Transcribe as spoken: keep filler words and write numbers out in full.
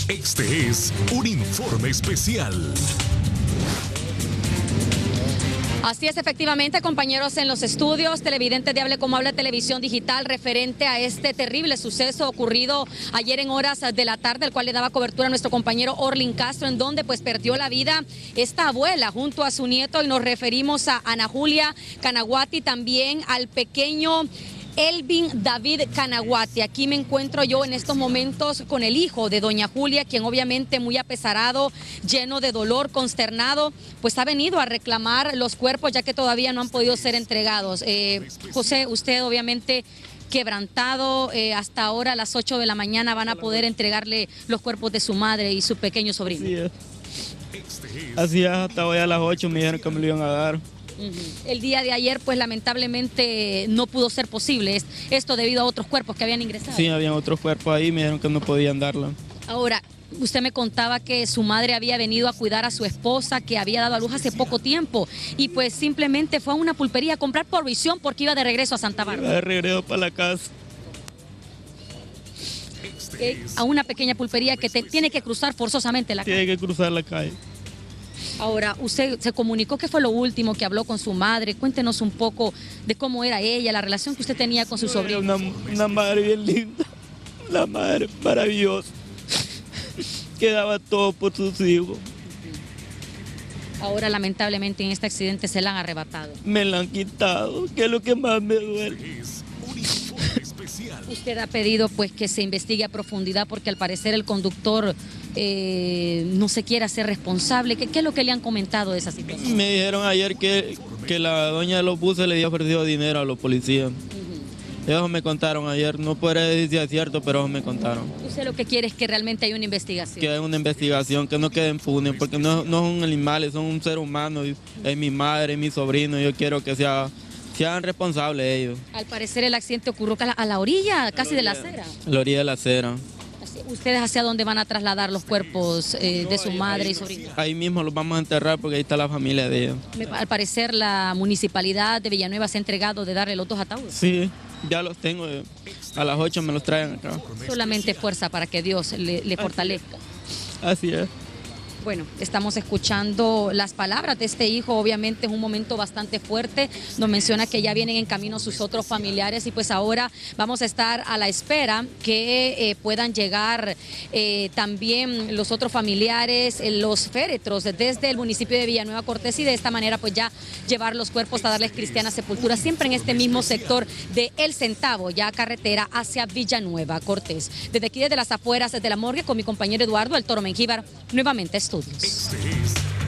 Este es un informe especial. Así es, efectivamente, compañeros en los estudios, televidentes de Hable Como Habla Televisión Digital, referente a este terrible suceso ocurrido ayer en horas de la tarde, el cual le daba cobertura a nuestro compañero Orlin Castro, en donde pues perdió la vida esta abuela junto a su nieto, y nos referimos a Ana Julia Canaguati, también al pequeño Elvin David Canaguati. Aquí me encuentro yo en estos momentos con el hijo de doña Julia, quien obviamente muy apesarado, lleno de dolor, consternado, pues ha venido a reclamar los cuerpos, ya que todavía no han podido ser entregados. Eh, José, usted obviamente quebrantado, eh, hasta ahora a las ocho de la mañana van a poder entregarle los cuerpos de su madre y su pequeño sobrino. Así es, Así es, hasta hoy a las ocho me dijeron que me lo iban a dar. El día de ayer, pues lamentablemente no pudo ser posible esto debido a otros cuerpos que habían ingresado. Sí, habían otros cuerpos ahí, me dijeron que no podían darlo. Ahora, usted me contaba que su madre había venido a cuidar a su esposa, que había dado a luz hace poco tiempo, y pues simplemente fue a una pulpería a comprar provisión porque iba de regreso a Santa Bárbara. Iba de regreso para la casa. Eh, a una pequeña pulpería que te, tiene que cruzar forzosamente la calle. Tiene que cruzar la calle. Ahora, usted se comunicó, ¿qué fue lo último que habló con su madre? Cuéntenos un poco de cómo era ella, la relación que usted tenía con su sobrino. Una, una madre bien linda, una madre maravillosa, que daba todo por sus hijos. Ahora, lamentablemente, en este accidente se la han arrebatado. Me la han quitado, que es lo que más me duele. Usted ha pedido pues que se investigue a profundidad porque al parecer el conductor eh, no se quiere hacer responsable. ¿Qué, ¿Qué es lo que le han comentado de esa situación? Me dijeron ayer que, que la doña de los buses le había ofrecido dinero a los policías. Uh-huh. Ellos me contaron ayer, no podré decir si es cierto, pero ellos me contaron. ¿Usted lo que quiere es que realmente haya una investigación? Que haya una investigación, que no queden impunes, porque no, no son animales, son un ser humano, es mi madre, es mi sobrino, yo quiero que sea... sean responsables ellos. Al parecer el accidente ocurrió a la orilla, casi de la acera. A la orilla de la acera. ¿Ustedes hacia dónde van a trasladar los cuerpos eh, de su madre ahí, y sobrino? Ahí mismo los vamos a enterrar porque ahí está la familia de ellos. Al parecer la municipalidad de Villanueva se ha entregado de darle los dos ataúdes. Sí, ya los tengo. A las ocho me los traen acá. Solamente fuerza para que Dios le, le fortalezca. Así es. Bueno, estamos escuchando las palabras de este hijo, obviamente es un momento bastante fuerte, nos menciona que ya vienen en camino sus otros familiares y pues ahora vamos a estar a la espera que eh, puedan llegar eh, también los otros familiares, eh, los féretros desde el municipio de Villanueva Cortés y de esta manera pues ya llevar los cuerpos a darles cristiana sepultura, siempre en este mismo sector de El Centavo, ya carretera hacia Villanueva Cortés. Desde aquí, desde las afueras de la morgue, con mi compañero Eduardo El Toro Mengíbar, nuevamente estudios. Este es